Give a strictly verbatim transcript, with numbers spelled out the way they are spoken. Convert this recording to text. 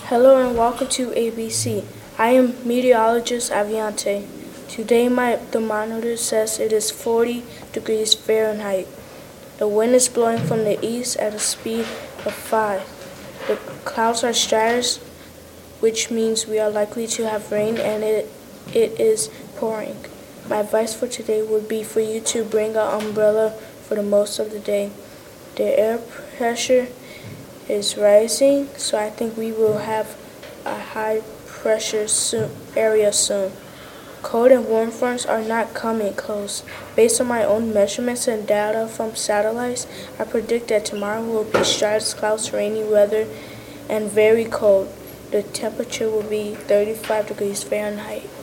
Hello and welcome to A B C. I am meteorologist Aviante. Today my thermometer says it is forty degrees Fahrenheit. The wind is blowing from the east at a speed of five. The clouds are stratus, which means we are likely to have rain, and it, it is pouring. My advice for today would be for you to bring an umbrella for the most of the day. The air pressure is rising, so I think we will have a high pressure soon, area soon. Cold and warm fronts are not coming close. Based on my own measurements and data from satellites, I predict that tomorrow will be stratus clouds, rainy weather, and very cold. The temperature will be thirty-five degrees Fahrenheit.